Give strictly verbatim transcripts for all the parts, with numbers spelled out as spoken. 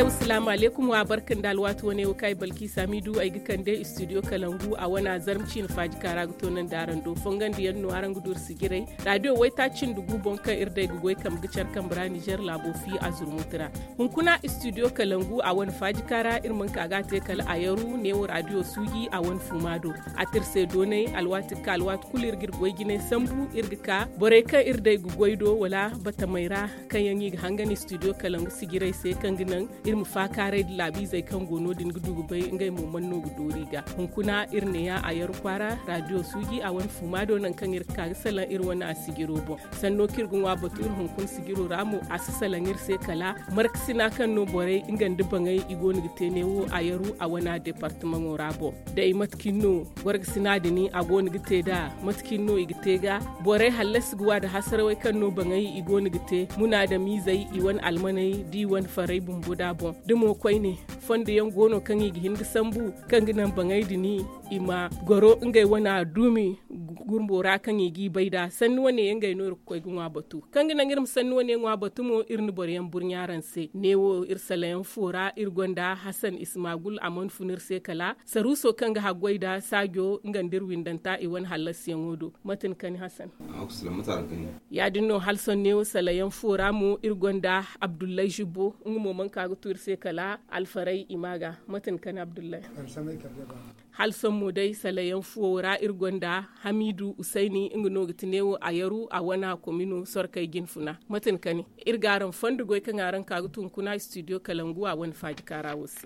assalamu alaikum wa barkan da alwatu wani kai balki samidu ai gikan de studio kalangu a wana zarmcin faji kara guto nan daran do fongan da yanno aran gudur sigirai radio wai ta cin dugu bonka irde gugoi kam gicar kan bra Niger labo fi azurmutra hun kuna studio kalangu a wani faji kara irman kaga te kala ayaru ne radio sugi a wani fumado a tirse donai alwati kalwat kulir girgoi gine sambu irgika bore ka irde gugoi do wala bata maira kan yanyi hangani studio kalangu sigirai sai kan ginan irmu fakare da labi zai kan gono din gudu bai ngai mu manno gudori ga hunkuna irne ya ayar kwara radio sugi a wani fumado nan kan irka salan ir wani asigiro bo sanno kirgun wa batur hunkun sigiro ramu asisalan ir sai kala marksina kan no bore ingan dubangai igoni gitene wo ayaru a wana department rabo da imatkinno wargsina dini agoni gite da matkinno igitega bore hallas guwa da hasarwai kan no bangai igoni gite muna da mizai iwan almanai diwan farai bumbuda bon dumo kwai ne fonde yan gono kan yi hindi sambu kan ginan bangai dini ima goro ngai wana dumi gurbora kan yi gi baida sannu wane yan gai no koy gunwa batu kan ginan girum sannu wane ngwa batu mo irni boryan burnyaran se newo irsalayan fora irgonda Hassan Ismagul amon funir se kala saruso kan ga hagwaida sagyo ngandir windanta iwan halas yangodo matin kan Hassan ya dinno halson newo salayan fora mu irgonda Abdullahi Jibo ngumo man kaga tur se kala alfarai imaga matin kan Abdullahi halson mu dai salayan fora irgonda Hamidu Usaini ingno gitinewo ayaru a wana komino sorkai ginfuna matin kani irgaran fondugo kan aran kaga tun kuna studio kalangu a wani faji karawusi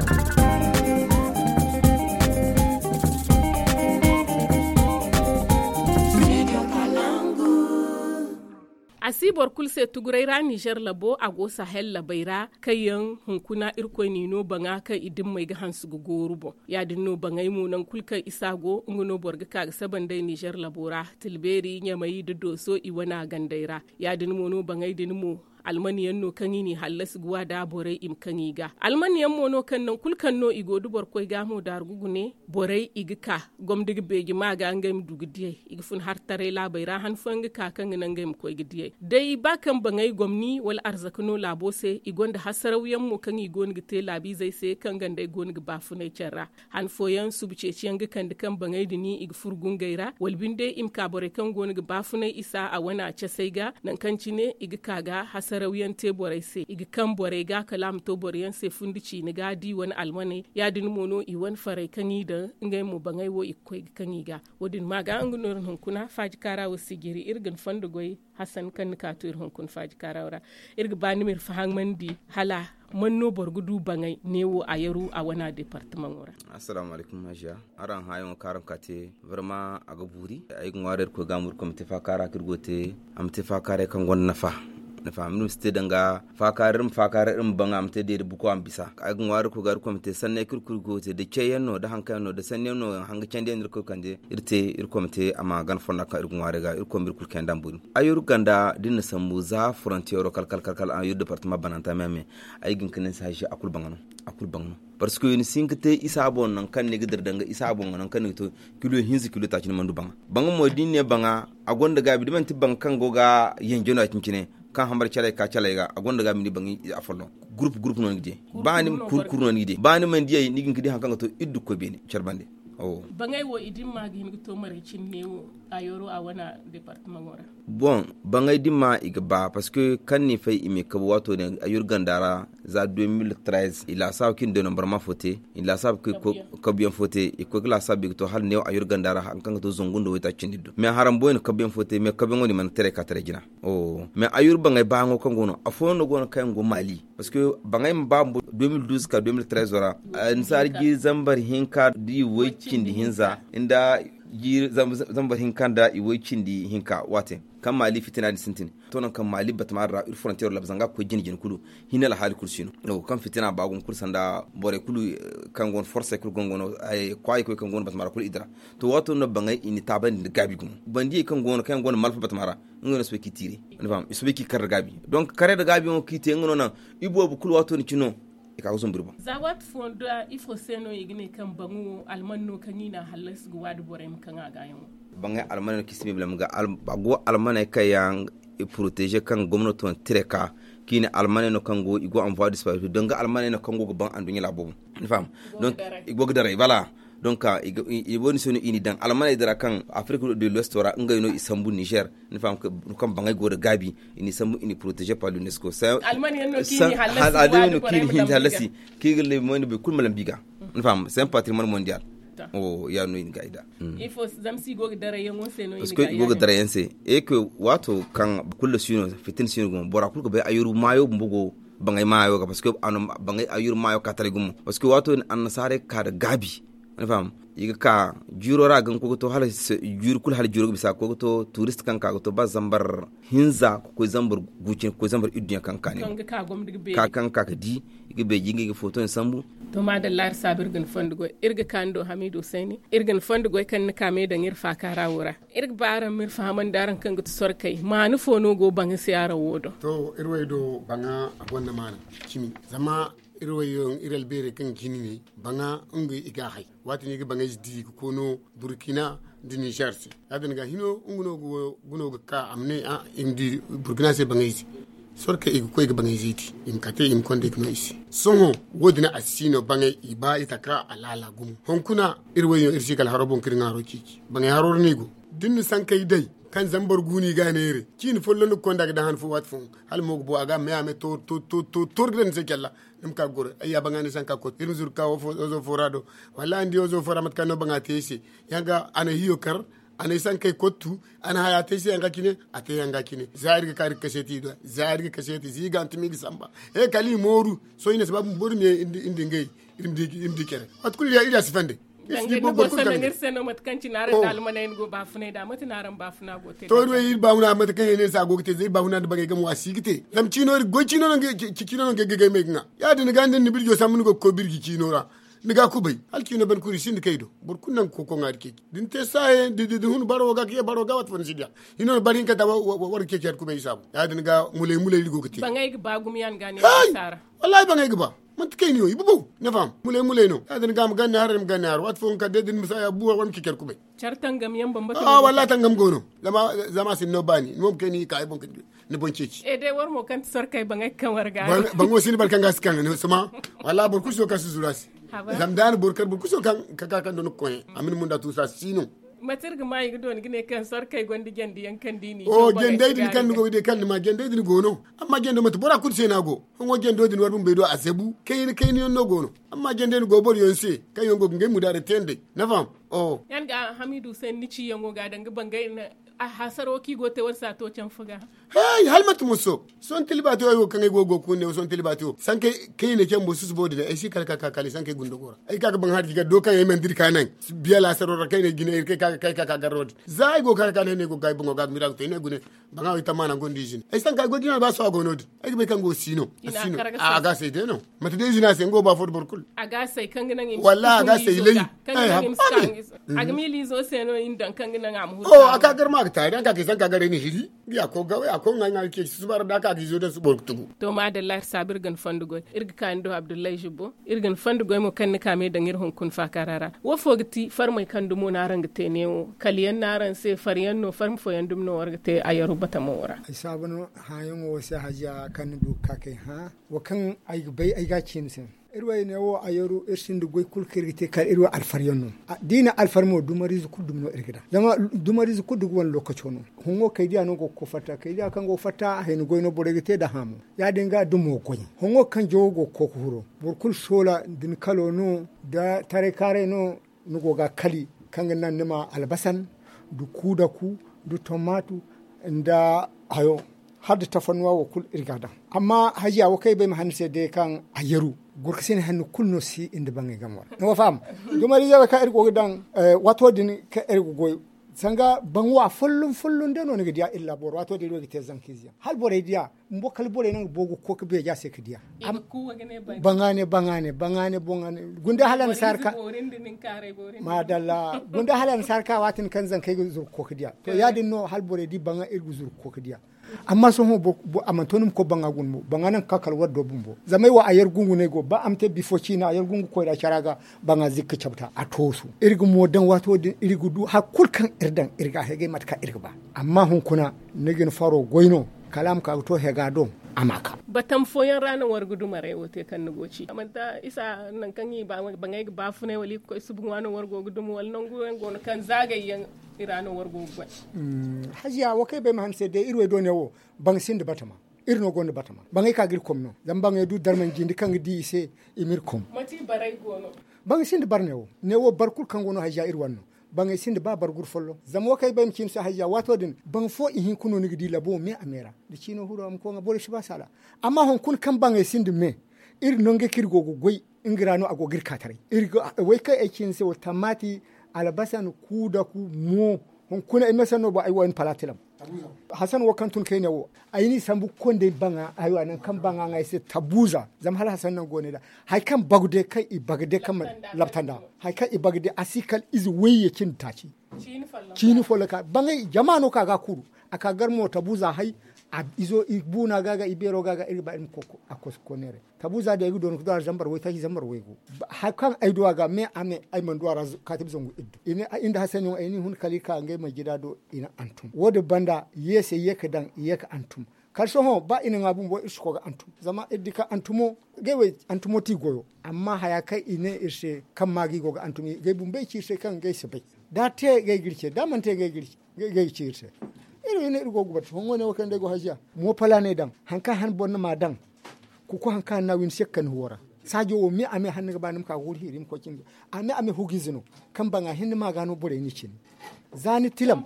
asibor kulse tugurai ra Niger labo a go Sahel labaira kayan hunkuna irko nino banga ka idin mai ga hansu gogoru bo ya dinno bangai mu nan kulka isago nguno borga ka saban dai Niger labora tilberi nyamai doso iwana gandaira ya dinmo no bangai dinmo almaniyan no kan yini hallas guwa da borai im kan iga almaniyan mono kan nan kulkan no igo dubor koy ga mo dar gugune borai igika gomdig beji maga ngam dugdiye igfun har tare la bayra han fanga ka kan nan ngam koy gidiye dai bakan bangai gomni wal arzakno labose igonda hasarawiyan mo kan igon gite labi zai sai kan gandai gon ga bafune cerra han foyan subceciyan ga kan kan bangai dini igfurgun gaira wal binde im ka bore kan gon ga bafune isa a wana ce sai ga nan kan cine igika ga sarawiyan teborai se igi kan bore ga kalam to boreyan se fundici ni gadi wani almane ya din mono i wan farai kanyi da ngai mu bangai wo ikoi kanyi ga wodin maga angunor hunkuna faji kara wasigiri irgan fandugoi Hassan kan ka tur hunkun faji karawra irga bani mir fahangmandi hala manno borgudu bangai newo ayaru a wana departement wora assalamu alaikum majiya aran hayon karam kate vraiment aga buri ay ngwarer ko gamur ko mtefa kara kirgote am tefa kare kan gonna fa na famin ste danga fakarin fakarin ban amte de buko ambisa agun war ko gar komite sanne kurkur gote de ceyenno da hankan no da sanne no hanga cende ndir ko kande irte ir komite ama gan fonna ka irgun war ga ir komir kul kendam bun ayur ganda din sambu za frontiero kal kal kal kal ayur departement bananta meme ay gin kenen saji akul bangano akul bangano parce que ni sinkete isabon nan kan ne gidir danga isabon nan kan to kilo hinzi kilo ta cin mandu banga banga mo dinne banga agonda gabi diman tibban kan goga yenjono cincine kan hambar chalai ka chalai ga agonda ga mini bangi afallo groupe groupe non gide bani kur kur non gide bani man diye nigin kidi hankan to iddu ko beni charbande oh bangay wo idin magi ni to mare cinnewo ayoro a wana departement wora bon bangay dimma iga ba parce que kan ni fay imi ka wato ne ayur gandara za deux mille treize il a sa kin de nombre ma foté il a sa que ko bien foté e ko la sa bi to hal ne ayur gandara hankan to zongundo weta ciniddo mais haram boy ko bien foté mais ko be ngoni man tere ka tere jina oh mais ayur bangay ba ngo ko ngono afono gono kay ngo mali parce que bangay mba deux mille douze ka deux mille treize wora nsar gi zambar hinka di wai cindi hinza inda ji zambar hinkanda iwai cindi hinka wate kan mali fitina di sintin tonon kan mali batmara ir frontier lab zanga ko jini jini kulu hinala hali kursino no kan fitina bagun kursanda bore kulu kan gon force kul gongono ay kwai ko kan gon batmara kul idra to wato no bangay ini taban gabi gum bandi kan gon kan gon malfa batmara ngono so ki tire fam so ki kar gabi donc kare da gabi on kite ngono na ibo bu kul wato ni cino ka uzun burba zawat fonda ifo seno igine kan bangu almanno kanina halas guwad borem kan aga yamu bangay almanno kismi blam ga al bago almanay kayan protéger kan gomnaton tireka kini almane no kango igo envoi disparu donc almane no kango go ban andunya la bobu fam donc igo gdare voilà donc i boni sonu ini dan almane dara kan Afrique de l'Ouest wara ngay no Istanbul Niger ni fam ko kam bangay go gabi ini sambu ini protégé par l'UNESCO ça almane no kini halasi no kini halasi kigele mo be kulmalam biga ni fam c'est un patrimoine mondial oh ya no in gaida il faut zamsi go dare yango se no in gaida parce que go dare yense e que wato kan kullu sino fitin sino go bora kulko be ayuru mayo mbugo bangay mayo ga parce que an bangay ayuru mayo katari gum parce que wato an sare ka da gabi fam iga ka juro ra gan ko to hala juro kul hala juro bisa ko to tourist kan ka to ba zambar hinza ko zambar gucin ko zambar idunya kan kan ka gom diga be ka kan ka di iga be jingi ga photo en sambu to ma da lar sabir gan fondugo irga kando Hamidu Saini irgan fondugo kan ka me da ngir fa kara wura irga bara mir faman daran kan gutu sorkai ma nu fono go banga siyara wodo to irwaido banga abonna mana kimi zama irwayon iral bere kan kinini banga ungu iga hay wati ni banga di ko no Burkina di Niger si adana ga hino unguno go guno ka amne a indi Burkina se banga isi sorka igu ko iga banga isi im kate im konde kuma isi songo wodina asino banga iba itaka alala gum honkuna irwayon irsi kal harobon kirnga ro kiki banga haror ni go dinni sankai dai kan zambar guni ganere kin follo ko ndaga dan fu wat fu hal mo bo aga me ame to to to to torden se kala nim ka gore ay bangani sanka ko irin zur ka ozo forado wala andi ozo foramat kan no banga tesi yanga ana hiyo kar ana sanka kotu ana haya tesi yanga kine ate yanga kine zairi ka kaseti do zairi kaseti ziga antimi samba e kali moru so ina sababu boru me indi indi ngey indi indi kere at kulli ya ila sifande dange no bosa ngir seno mat kanci nare dal manen go bafune da mat naram bafuna go te to do yi bawuna mat kan ne sa go te zai bawuna da bagay gam wasigite lam cino go cino no cino no gege me nga ya din gande ni birjo samnu go ko birgi cino ra ni ga kubay hal cino ban kuri sin kaydo bur kunnan ko ko ngari ke din te sae di di hun baro ga ke baro ga wat fon sidia ino barin ka da war ke ke kubay sabu ya din ga mule mule ligo kiti bangay ba gum yan gane sara wallahi bangay ba man kay ni yo ibu ne fam mule mule no adin gam ganne haram ganne har wat fon ka dedin misaya buwa wan kiker kube chartangam yam bamba ah wallahi tangam gono zama zama sin no bani mo kay ni kay bon ne bon ceci e de war mo kan sor kay bangay kan war ga bango sin bal kan gas kan no sama wallahi bor kuso ka suzurasi zamdan bor kar bor kuso kan ka ka kan don ko amin mun da tu sa sino matir ga mai gudon gine kan sor kai gondi gendi yankan dini o gende din kan go de kan ma gende din gono amma gende mat bora kun sena go ngo gendo din warbum be do asebu kay kay ni no gono amma gende go bor yonse kay yongo ngey mu dare tende na fam o yan ga Hamidu Saini ni ci yango ga danga bangay na a hasaro ki go te warsa to can fuga hey halmat muso son tilbati yo kan go go kunne son tilbati yo sanke kay ne ken bo sus bodi da ai shi kal kal kal sanke gundo gora ai kaga ban hadi ga do kan yemen dir kanan biya la saro kay ne gine kay kay kay ka garod zai go kal kal ne go gay bongo ga mira to ne gune banga ita mana gondi jin ai sanka go dina ba so go nodi ai be kan go sino sino aga sai de no mata de jina sai go ba football kul aga sai kan ginan im wallahi aga sai lei ai aga mi lizo sai no indan kan ginan am hu oh aka garma ta idan ka kisan ka gare ni hiri ya ko gawe ya ko ngai ke su bar da ka gizo da su borkutu to ma da lar sabir gan fandugo irga kan do Abdullahi Jibbo irgan fandugo mo kan ka me da ngir hon kun fa karara wo fogti farmai kan dumo na ranga te ne o kaliyan naran sai faryan no farm fo yandum no warga te ayaru bata mo wora ai sabano hayan wo sai haja kan du ka kai ha wo kan ai bai ai ga cin sin irway ne wo ayoru irsindu goy kulkirite kal irwa alfaryanno dina alfarmo dumarizu kudumno irgida zama dumarizu kudu won lokacono hongo kaydiya no ko fata kaydiya kan go fata hen goyno boregite da hamu ya dinga dumo goy hongo kan jogo ko huro burkul sola din kalo no da tare kare no nugo ga kali kan nan nima albasan du kuda ku du tomatu nda ayo hadda tafanwa wo kul irgada amma hajiya wo kai bai mahanse de kan ayeru gurksin hannu kulno si inda bangi gamwar no fam dumari ya ka irgo dan wato din ka irgo sanga bangwa fullun fullun de no ne dia illa bor wato de rogi te zankizia hal bore dia mbo kal bore nan bogu ko ke be ja se ke dia bangane bangane bangane bongane gunda halan sarka madalla gunda halan sarka watin kan zankai zur ko ke dia to ya din no hal bore di banga irgo zur ko ke dia amma so ho amantonum ko banga gunmo banga nan kakal waddo bumbo zamai wa ayar gungu ne go ba amte bifo china ayar gungu ko da charaga banga zikka chabta a tosu irgu modan wato din irgu du hakul kan irdan irga hege matka irga ba amma hun kuna negin faro goyno kalam ka to hega don amaka batam foyan ranan wargudu mare wote kan nugoci amanta isa nan kan yi ba bangai ba fune wali ko subun wano wargo gudum wal nan guwen gon kan zagayen irano wargo gwa hajiya wakai bai mahamse de irwe do ne wo bang sind batama irno gon batama bangai ka gir komno zam bangai du darman jindi kan di se imir kom mati barai gono bang sind barne wo ne wo barkul kan gono hajiya irwanno bangay sinde ba bargur follo zam wakay bam kim sa haja wato din bang fo ihin kuno ni gidi labo me amera de chino huro am ko nga bore shiba sala amma hon kun kan bangay sinde me ir nonge kirgo go goy ingirano ago gir katare ir way kay e chin se tamati alabasan kuda ku mo hon kuna e mesano ba ay won palatilam hasan wakantun kayne wo ayini sambu konde banga ayo anan kan banga ngai se tabuza zam hal hasan nan gone da hay kan bagde kai i bagde kam laptanda hay kan i bagde asikal is weye kin taci chini folaka bangay jamano kaga kuru aka garmo tabuza hay a izo ibuna gaga ibero gaga irba in koko akos konere tabuza da yudo no dar zambar wai tahi zambar wai go hakan ai duwa ga me ame ai man duwa katib zongu iddu ina inda hasan yon aini hun kalika ngai mai gida do ina antum wode banda yese yeka dan yeka antum karsho ho ba ina ngabun bo isko ga antum zama iddika antumo gewe antumo ti goyo amma haya kai ine irse kan magi go ga antumi ge bumbe ci se kan ge se bai da te ge girce da man te ge girce ge ci irse iri ne irgo gubat hongo ne wakande go hajiya mo pala ne dan hanka han bonna ma dan ku ko hanka na win sekkan huwara sajo wo mi ame han ga banum ka guri hirim ko kin ame ame hugizino kan banga hin ma gano bore ni cin zani tilam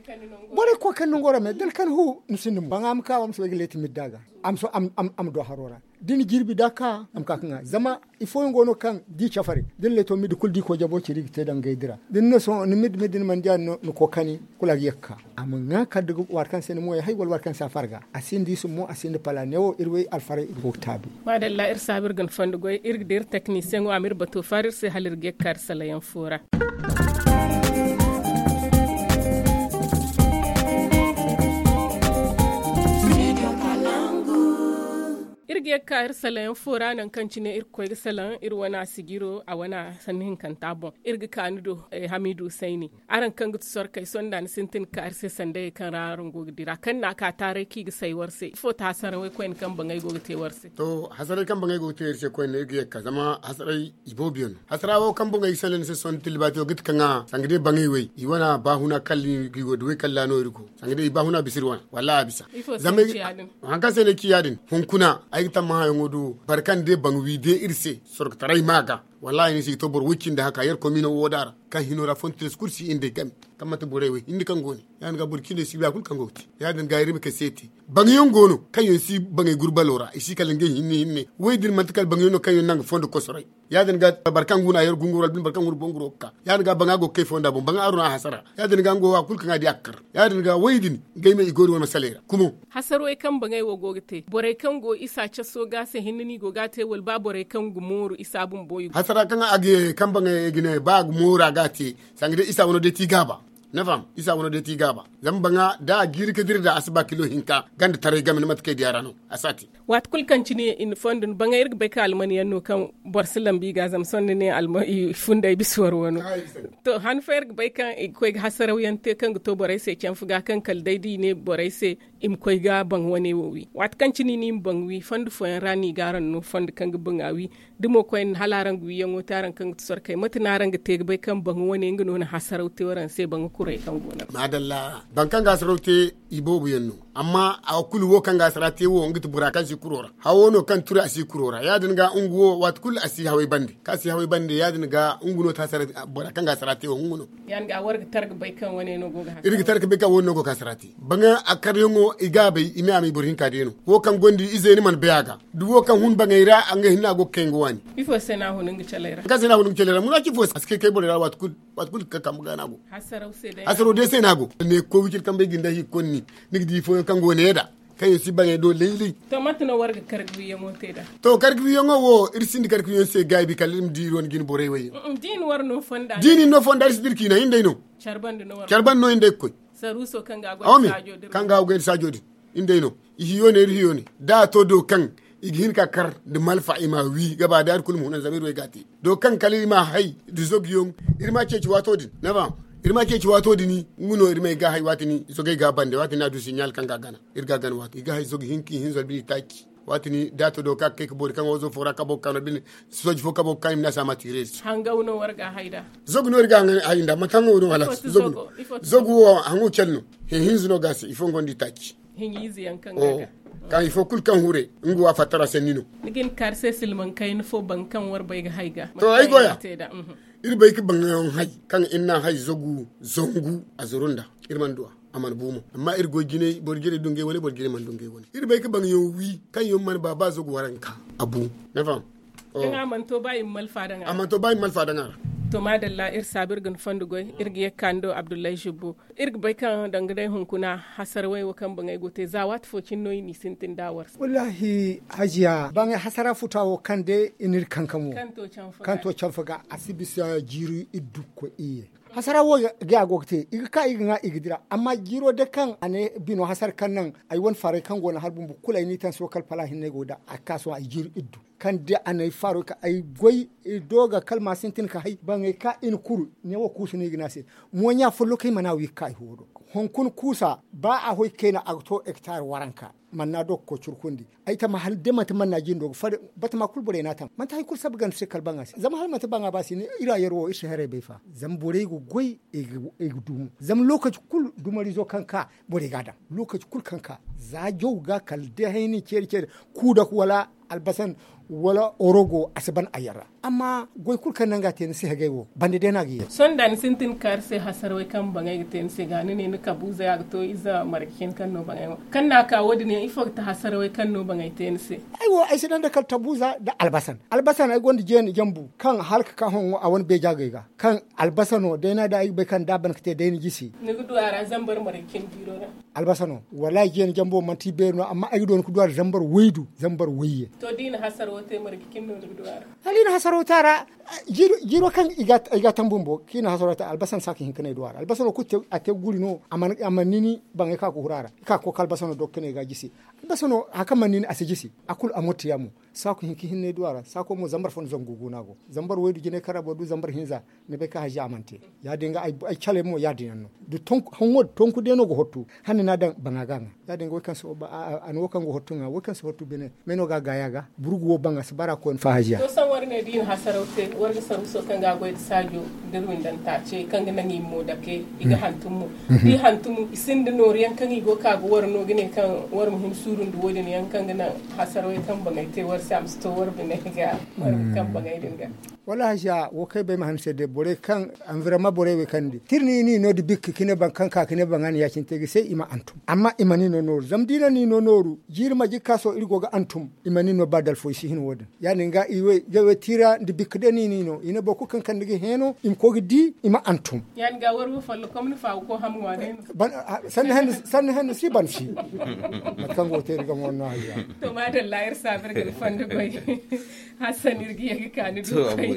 bore ko kan ngora me dal kan hu nsinum banga am ka wam so geleti middaga am so am am, am do harora din girbi daka am ka kan zama ifo ngono kan di chafari din le to mid kul di ko jabo ci rig te dan gaydira din no so ni mid mid man jan no ko kani kula yakka am nga kaddu war kan sen moy hay wal war kan sa farga asindi su mo asindi pala newo irwe alfare irgo tabi madalla ir sabir gan fandugo ir dir technicien o amir bato farir se halir gekkar salayan fura irge kar salan fora nan kancine ir koy salan ir wana sigiro a wana sanhin kan tabon irge kanudo eh, hamidu saini aran kan gut sor kai sondan sintin kar se sande kan rarun go dira kan na ka tare ki ga sai warse fo ta saran wai koin kan bangai go te warse to hasare kan bangai go te warse koin irge ka zama hasare ibobion hasara wo kan bangai salan se son tilbato git kan sangde bangai wai i wana bahuna kalli gi go duwe kallano irko sangde bahuna bisirwan wallahi bisa zama an ka se ne kiyadin hunkuna ay tamma ngodu barkan de bangwi de irse sork taray maga wallahi ni si to bor wikin da haka yar komino wodara kan hinora fontes kursi inde gam tamata borewe indi kan goni yan ga burkine si ba kul kan goti ya dan gairi me keseti bangiyon gono kan yon si bangay gurbalora isi kalange hinne hinne weydin mantikal bangiyon kan yon nang fondo kosoray ya dan ga barkan guna yar gungural bin barkan gur bonguro ka ya dan ga bangago ke fonda bon banga aruna hasara ya dan ga ngo wa kul kan adi akkar ya dan ga weydin gayme igori wona salera kumo hasaro e kan bangay wo gogote bore kan go isa chaso ga se hinni go gate wal ba bore kan gumoru isa bun boyu hasara kan age kan bangay gine ba gumora gate sangde isa wono de tigaba nafam isa wono de tigaba zambanga da girke dirda asba kilo hinka ganda tare gamin matke diarano asati wat kul kancini in fondun banga irg be kalman yanno kan borsilam bi gazam sonne ne alma funday biswar wono to han fer be kan ko hasaraw yante kan to boray se cem fuga kan kal daydi ne boray se im koy ga bang woni wi wat kancini ni bang wi fondu fo rani garan no fond kan banga wi dimo ko en halaran wi yango taran kan sor kay matnaran ga teg be kan bang woni ngino na hasaraw te waran se bang kurai kan gona madalla bankan ga sarote ibobu yanno amma a kulu wo kan ga sarate wo ngit burakan si kurora hawono kan tura asi kurora ya dinga unguwo wat kul asi hawai bande kasi hawai bande ya dinga unguno ta sarate burakan ga sarate wo unguno yan ga warga targa bai kan wani no go ga irga targa bai kan woni no go ka sarate banga akaryongo igabe imi ami burin ka deno wo kan gondi izeni man bayaga du wo kan hun bangaira anga hinna go kengo wani ifo sena hunun gi chalera ka sena hunun chalera mun ki fo aske kai bolera wat kul wat kul ka kam ga nago hasarau se dai hasaro de se nago ne ko wikil kan bai ginda hi konni nigdi fo kan go ne da kayo si bange do leili to matno warga kargwi yango teda to kargwi yango wo irsindi kargwi yon se gaybi kalim di ron gin bore way din war no fonda din no fonda isdir kina inde no charband no war charband no inde koy saruso kanga go sajo dir kanga go sajo dir inde no hiyone hiyone da to do kan igin ka kar de malfa ima wi gaba dar kulmu nan zamiru way gati do kan kalima hay du zogyon irma ce ci wato din na ba irma ke ci wato dini nguno irma ga hay watini so ga bande watini adu signal kan ga gana irga gan wati ga hay so hinki hin zo bi taki watini dato do ka ke ko bor kan wozo fora ka bokkan bin soji fo ka bokkan na sama tire hanga uno warga haida zogu no warga haida matango do wala zogu zogu hangu chelno hin hinzuno gasi ifo ngondi tachi hin yizi yankan gaga kan ifo kul kan hure ngu wa fatara senino nigin karse silman kayin fo bankan war bai ga haiga to ai goya ir bai ki bangan hay kan inna hay zogu zongu azurunda irman duwa aman bumo amma ir go gine bor gine dunge woni bor gine man dunge woni ir bai ki bang yo wi kan yo man baba zogu waranka abu na fam in aman to bai mal fadanga aman to bai mal fadanga to madalla ir sabir gan fandugoy irgi kando abdullahi jibbo irgi bai kan dangane hunkuna hasar wai wakan bangai gote zawat focin noyi ni sintin dawar wallahi hajiya bangai hasara futawo kande inir kankamu kanto chanfaga kanto chanfaga asibisa jiru iddu ko iye hasara wo ga gokte iga ka iga nga igdira amma jiro de kan ane bino hasar kan nan ay won fare kan gona harbun bu kulay ni tan sokal pala hinne goda akaso ay jiru iddu kan de anay faro ka ay goy doga kalma sintin ka hay bangai ka in kuru ne wo kusuni ignase mo nya fullo kay mana wi kai hodo honkun kusa ba a hoy kena agto hectare waranka manna do ko curkundi ay ta mahal de mata manna jindo fa bata ma kulbure na tan man tay kul sabgan se kalbanga zama hal mata banga basi ne ira yerwo ishe here be fa zam bore go goy e e dum zam lokaci kul dumari zo kanka bore gada lokaci kul kanka za jowga kal de hayni cer cer kuda wala albasan wala orogo asaban ayara amma goy kul kan nanga ten se hagaywo bande de nagi son dan sintin kar se hasarwai kan bangay ten se gani ne ka buza ya to iza markin kan no bangay kan na ka wodi ne ifo ta hasarwai kan no bangay ten se aiwo ai sedan da kal tabuza da albasan albasan ay gondi jen jambu kan halka ka hon a won be jagayga kan albasano de na da ay be kan daban kete de ni gisi ne gudu ara zambar markin biro na albasano wala jen jambo manti be no amma ay don ku duwar zambar weidu zambar weiye to din hasar wote markin no gudu ara halina hasaro tara jiro jiro kan igat igat tambumbo kina hasarata albasan saki hinkane duwar albasano ku te ate guri no aman amanini bangai ka ko hurara ka ko kalbasano dokkene ga gisi albasano hakamanini asijisi akul amotiyamu sako hinki hinne duwara sako mo zambar fon zongugu nago zambar wedu jine karabo du zambar hinza ne be ka haja amante ya dinga ay ay chale mo ya dinanno du tonku hongo tonku deno go hottu hanne na dan bangaganga ya dinga wakan so an wakan go hottu nga wakan so hottu bene meno ga gayaga burugu wo banga sabara ko en fa haja to san warne din hasaraute warga saru so kan ga goy sajo dirwin dan tace kan ga nangi mo dake iga hantumu di hantumu isinde noriyan kan igo ka go warno gine kan war muhim surun du wodin yan kan ga hasaraute kan bangaite war sam store bene ga war kan bangai dinga wala haja wo kai be mahan sede bore kan environnement bore we kandi tirni ni no di bik kine ban kan ka kine ban ya cin tege sai ima antum amma imani no noru zamdina ni no noru jirma jikka so irgo ga antum imani no badal fo shi hin wodan yani nga iwe jawe tira di bik de ni ni no ina boku kan kan dige heno im ko di ima antum yani ga war wo fallo comme fa ko ham wane ban san hen san hen si ban shi kan go tere ga mon no haja to ma da layar sabar ga fande boy hasan irgi ga kanu do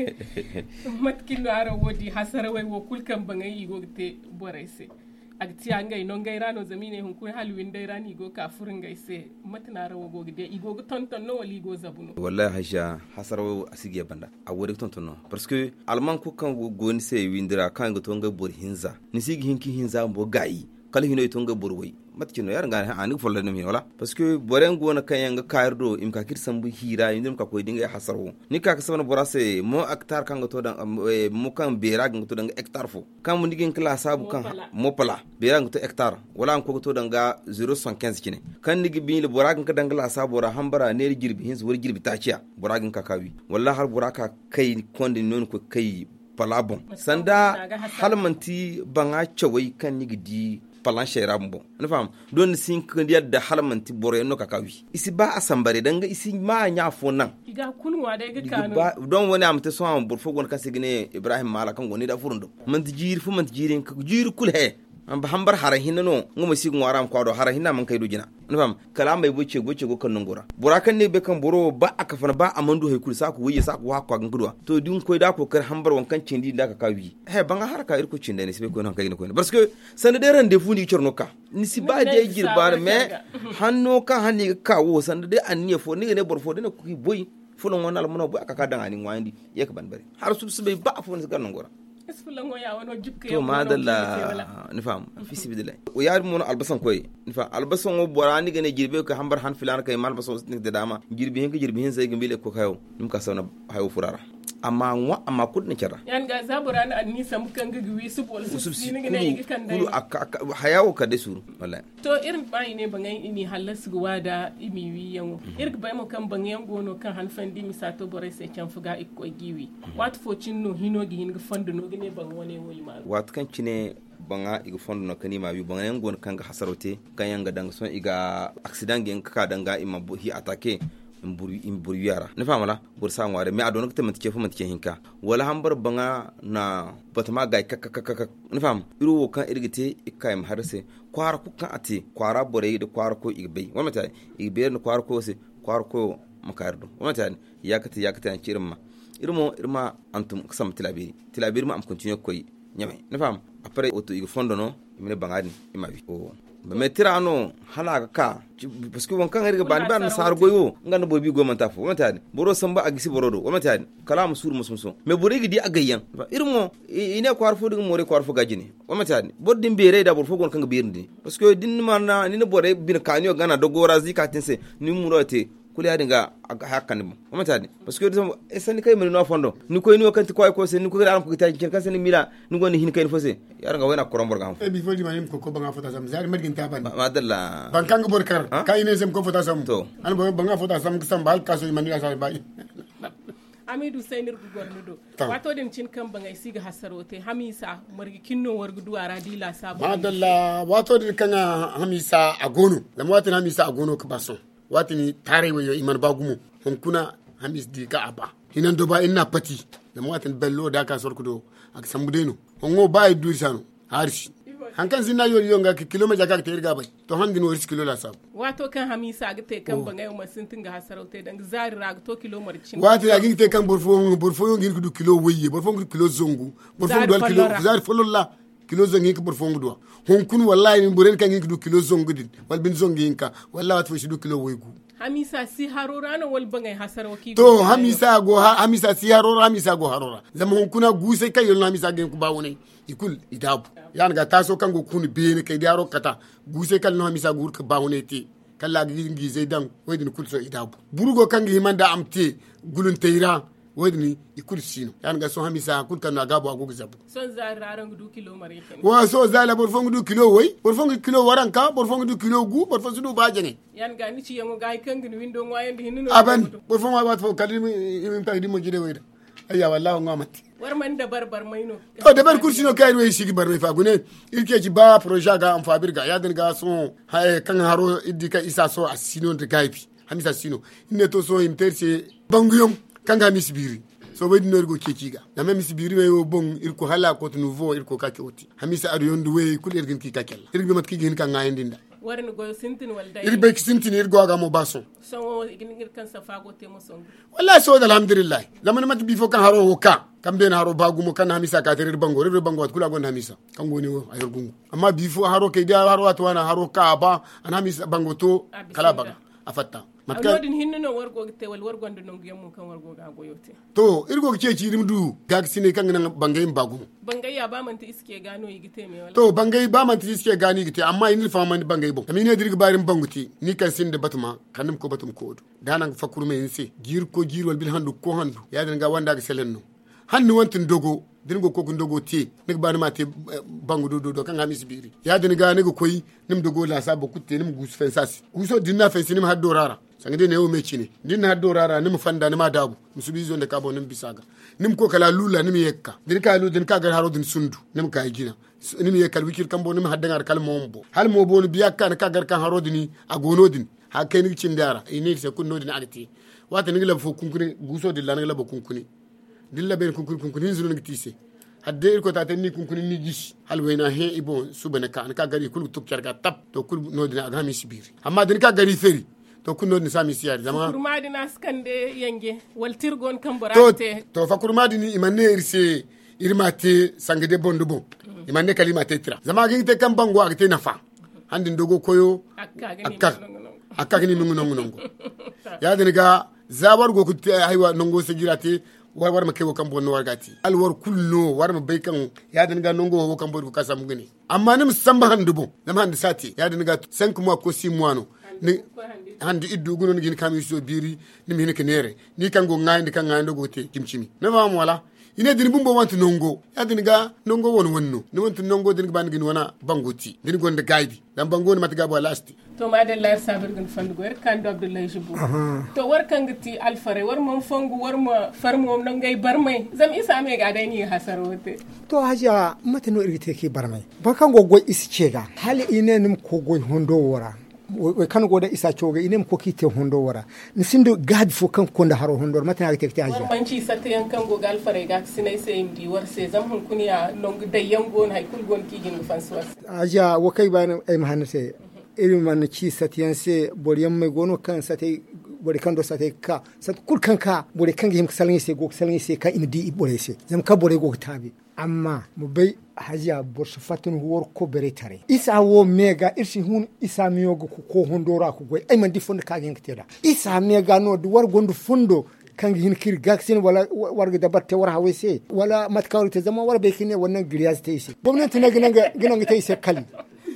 matkin ara wodi hasara wai wo kulkan bangai igo te boraise agti angay no ngay rano zamine hun ko halwin dai rani igo ka furin gaise matna ara wo gogde igo tonton no wali igo zabuno wallahi haja hasara wo asige banda a wori tonton no parce que alman ko kan goni se windira kan go tonga bor hinza ni sigi hinki hinza mbo gai kala hino tonga bor wai matkino yar ngana ani folla no mi wala parce que boren gona kanyanga kairdo im ka kir sambu hira indum ka ko dinga hasarwo ni ka kasabana borase mo hectare kan to dan mo kan bera gan to dan hectare fo kan mo digin kala sabu kan mo pala bera gan to hectare wala ko to dan ga zero point quinze kine kan nigi bi le boragan ka dan kala sabu ra hambara ne girbi hin wor girbi taciya boragan ka kawi wallahi har boraka kai konde non ko kai pala bon sanda halmanti banga chawai kan nigi di palan shera mbo na fam don sin kan yadda halmanti bore no kakawi isi ba asambare danga isi ma nya fo nan iga kunwa da ga kanu don wani amte so am bor fo gon kasigine ibrahim malakan goni da furundo man jir fu man jirin ka jir kul he am ba hambar hara hinno ngoma sig ngwaram kwado hara hinna man kay do jina na fam kala mai buce buce go kan ngora burakan ne be kan boro ba aka fana ba amandu hay kul saku wiye saku wa kwa ngudwa to din koy da ko kar hambar wankan cindi da ka kawi he banga harka irko cinde ne sibe ko non kay ne ko parce que sande de ran de fundi chornoka ni si ba de girbar me hanno kan hanni ka wo sande de anniye fo ni ne bor fo de ne ko boy fulon wonal mono bo aka ka danga ni wandi yek ban bari har su sibe ba fo ni kan ngora isfulan ya wano jikka to madalla ni fam fi sibidillah o yar mon albasan koy ni fam albasan o borani gane girbe ko hambar han filan kay mal baso ni da dama girbe hin ko girbe hin sai gambile ko kayo nim ka sauna hayo furara amma wa amma kudin kira yan ga zabura na annisa mukan ga gwi su bol su ni gane yi kan dai hayawo ka da suru wallahi to irin bai ne bangai ini halas guwa da imi wi yan irin bai mu kan bangai gono kan han fandi misato bore sai kan fuga ikko giwi wat fo cinno hino gi hin ga fandu no gane ban wone woyi ma wat kan cine banga iga fondo no kanima bi banga yan gon kan ga hasarote kan yanga dang son iga accident gen ka danga imma hi attaque mburu mburu yara ne famala bur sa ngware me adon ko temat ke fumat ke hinka wala hambar banga na batama gay kak kak kak ne fam iru kan irgite ikayam harse kwara ku kan ati kwara bore de kwara ko igbe wama ta igbe ne kwara ko se kwara ko makardo wama ta yakata yakata an kirma irmo irma antum kasam tilabiri tilabiri ma am continue koy nyame ne fam après auto ig fondo no imene bangani imavi o me tirano halaga ka parce que won kan riga ban ban sar goyo ngana bobi go man tafo wama tani boro samba agisi borodo wama tani kala musur musumso me bore gidi agayyan irmo ine ko arfo dum more ko arfo gajini wama tani boddin bere da bor fogon kan birndi parce que din manna ni ne bore bin kanyo gana dogora zika tinse ni murote kuli ya dinga hakkan mu wama tani parce que e sani kay men no fondo ni koy ni wakanti koy ko sen ni ko gram ko ta kin kan sen mila ni goni hin kay fose yar nga wena korombo gam e bi fodi manim ko ko banga fota sam zari medgin taban madalla bankang bor kar kay ne sem ko fota sam to an bo banga fota sam sam bal kaso man ya sa bay Amidou Saynir Gugornudo wato din cin kan bangai siga hasarote Hamisa margi kinno wargu duwara dila sabu madalla wato din kan Hamisa agono lamwatin Hamisa agono ka bason watini tare wayo iman bagumo hon kuna Hamis di ka aba hinan do ba inna pati lamwatin bello da ka sorkudo ak sambudeno hongo bay dursano harshi hankan sinna yo yonga ki kilometer ka terga bay to handin wori kilo la sab wato kan Hamisa ga te kan bangai ma sintin ga hasarote dan zari rag to kilometer cin wato ya gi te kan borfo borfo ngir kudu kilo weye borfo ngir kilo zongu borfo dal kilo zari fololla kilo zongi ko borfo ngudo hon kun wallahi min buren kan ngi kilo zongu din wal bin zongi inka wallahi wat fo kilo weygu Hamisa si harorana wal bangai hasaro ki to Hamisa go Hamisa si harora Hamisa go harora zama hon kuna guse kay yol Hamisa gen ku bawone ikul idabu yan ga taso kan go kun be ne kay diaro kata guse kal no Hamisa gur ka bawone ti kala gi ngi zaidan wedin kul so idabu burugo kan gi manda amte gulun teira wedni ikul sino yan ga so Hamisa kul kan na gabo agogo zabu son zararan du kilo mare ken wa so zala bor fongu du kilo way bor fongu kilo waranka bor fongu du kilo gu bor fongu du bajene yan ga ni ci yango ga kan gni windo ngoyande hinno aban bor fongu wat fo kalimi imim tay di mo jide wayda ayya wallahi ngamati war man da barbar mayno o da bar kursino kay way sigi bar may fa gune ilke ci ba projet ga am fabir ga ya den ga so hay kan haro iddi ka isa so asino de gaybi Hamisa sino inne to so interse banguyom kanga misbiri so wedi norgo kekiga na même misbiri we bon il ko hala ko nouveau il ko kake oti Hamisa adu yondu we kul ergin ki kakella irgi mat ki gen kan ngayndinda warno go sintin wal day irbe ki sintin irgo ga mo baso so igin kan safa go te mo songo wallahi so alhamdulillah lamana mat bi fo kan haro hoka kam ben haro bagumo kan Hamisa ka terir bango rir bango kula gon Hamisa kan goni wo ayor gungu amma bi fo haro ke dia haro watwa na haro ka ba an Hamisa bango to kala baga afatta matka odin hinno wargo te wal wargo ndo ngiyam mun kan wargo ga goyote to irgo ke ci rimdu gag sine kan nan bangay bagu bangay ya ba man ta iske gano yigite me wala to bangay ba man ta iske gani yigite amma in fa man bangay bo amine dirga barin banguti ni kan sinde batuma kanum ko batum ko danan fakuru me inse gir ko gir wal bil handu ko handu ya dan ga wanda ga selenno hannu wantin dogo dingo ko dogo te nig ba ma te bangu do do kan Hamis biri ya dan ga nig koy nim dogo la sa bo kutte nim gus fensasi guso dinna fensi nim haddo rara sangde ne o meci ne dinna haddo rara nim fanda nim adabu musubi zo de kabo nim bisaga nim ko kala lula nim yekka din ka lu din ka gar haro din sundu nim ka gina nim yekkal wikir kambo nim hadda ngar kal mombo hal mo bonu biya kan ka gar kan haro dini agono din ha kay ni cindara ini se kunno din agati wata ni la fo kunkuni guso dilla ni la bo kunkuni dilla ben kunkuni kunkuni zulu ngi tise hadde ko ta tan ni kunkuni ni gis hal wayna he ibon subana ka ka gari kul tuk charga tap to kul no dina aga Hamis biri amma din ka gari feri to kunno ni sami siyar jama kurmadi na skande yange waltir gon kamborate to fa kurmadi ni imanne irse irmate sangede bondo bon imanne kalima tetra zama ginte kan bango agte nafa handin dogo koyo akka akka ni nungu nungu nungu ya diniga zabar go kutte haywa nungu sigirate war war ma kai wakan bonno wargati al war kulno war ma bai kan ya dan ga nongo wakan bodu ka samu gani amma nim samba handu bon nam handu sati ya dan ga cinq mois ko six mois no ni handu iddu gunon gin kam so biri nim hin kenere ni kan go ngandi kan ngandi go te kimchimi na fam wala ine din bumbo wantu nongo ya din ga nongo won wonno ni wantu nongo din ban gin wana bangoti din gonde gaidi dan bangoni mata ba lasti to ma da layar sabir gan fandu goyer kan do abdullahi jibu to war kan gati alfare war mon fongu war ma farmo nan gai barmai zam isa me ga dai ni hasarote to haja mata no irite ke barmai bakan gogo isi cega hali ine nim ko goy hondo wora we kan goda isa choga ine ko kite hondo wora ni sindo gad fo kan ko nda haro hondo mata ga tekte haja war manci satte yan kan go gal fare ga sinai sai imdi war sai zam hun kuniya long da yango na kul gon kigin fansuwas haja wo kai ba ai mahanate irin man ci satiyanse boriyan mai gono kan satai bori kan do satai ka sat kul kan ka bori kan gihim salngi se go salngi se ka imdi bore se zam ka bore go tabi amma mu bai hajiya borsu fatun wor ko bere tare isa wo mega irsi hun isa miyogo ko ko hondora ko goy ay man di fond ka gen kiteda isa mega no du war gondo fondo kan hin kir gaksin wala warga dabatte war hawese wala matkawri te zama war be kine wannan griyas te isi gwamnati na gina gina te isi kali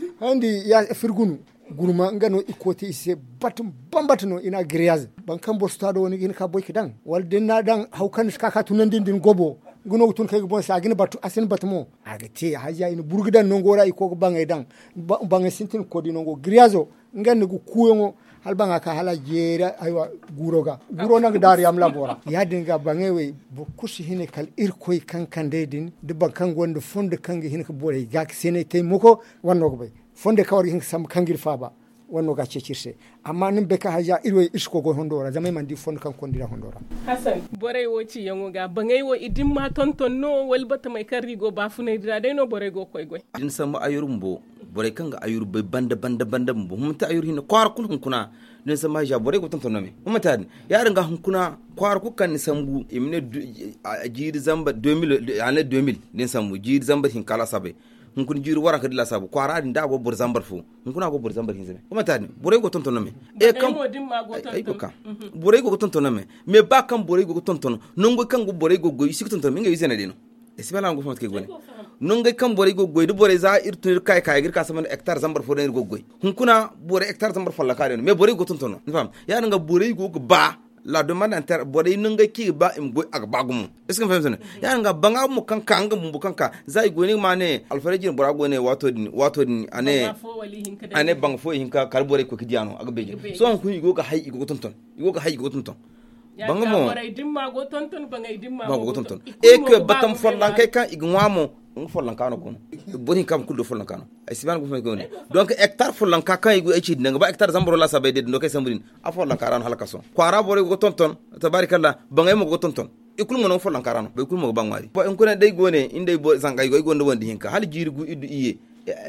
handi ya firgunu guruma ngano ikoti ise batum bambatno ina griyaz bankan borstado woni gin ka boy kidan wal dinna dan haukan ska ka tunan din din gobo guno tun kai bon sa gin batu asin batmo agate haja ina burgidan nongora iko bangay dan bangay sintin kodi nongo griyazo ngan gu kuyo halbanga ka hala jera aywa guroga guro nang dar yam labora ya dinga bangewe bu kushi hine kal irkoy kankande din de bankan gonde fonde kangi hine ko bore gak sene tay moko wanno bay fonde kawri hin sam kangir faba wanno ga cecirse amma nim be ka haja irwe isko go hondora zamay man di fonde kan kondira hondora hasan bore woci yango ga bangay wo idim ma tonton no wal bata may karri go ba fune dira dai no bore go koy goy din sama ayurumbo bore kanga ayur be banda banda banda mbo humta ayur hin kwar kun kuna din sama ja bore go tonton no me humta ya ringa hun kuna kwar ku kan sambu imne jiri zamba deux mille ane deux mille din sambu jiri zamba hin kala sabe hun kun jiri wara kadila sabu kwara din da go bor zambar fu hun kuna go bor zambar hin sabe humta bore go tonton no me e kam ay go kam bore go tonton no me me ba kam bore go tonton no ngo kan go bore go go isi tonton me ngai zena dino esbala ngo famat ke gone nongay kam bore go goy du bore za irtu kay kay gir ka sama hectare zambar fo den go goy hun kuna bore hectare zambar fo la ka den me bore go tonton no fam ya nga bore go ko ba la demande inter bore nongay ki ba im goy ak bagum est ce que fam sene ya nga banga mu kan kan ngam bu kan ka zai go ni mane alfarejin bora go ne wato din wato din ane ane bang fo hinka kal bore ko kidiano ak beje so on kun go ka hay go tonton go ka hay go tonton banga mo bore dimma go tonton bangay dimma go tonton e que batam forlan kay kan igwamo ng follan kano kono boni kam kuldo follan kano ay siban ko fe goni donc hectare follan ka kan igu eci nga ba hectare zambro la sabe de no kay samburin a follan karan halaka son ko ara bore go tonton tabarakallah bangay mo go tonton ikul mo no follan karano be ikul mo bangwari bo en ko day gone inde bo zangay go gondo wondi hinka hal jirigu iddu iye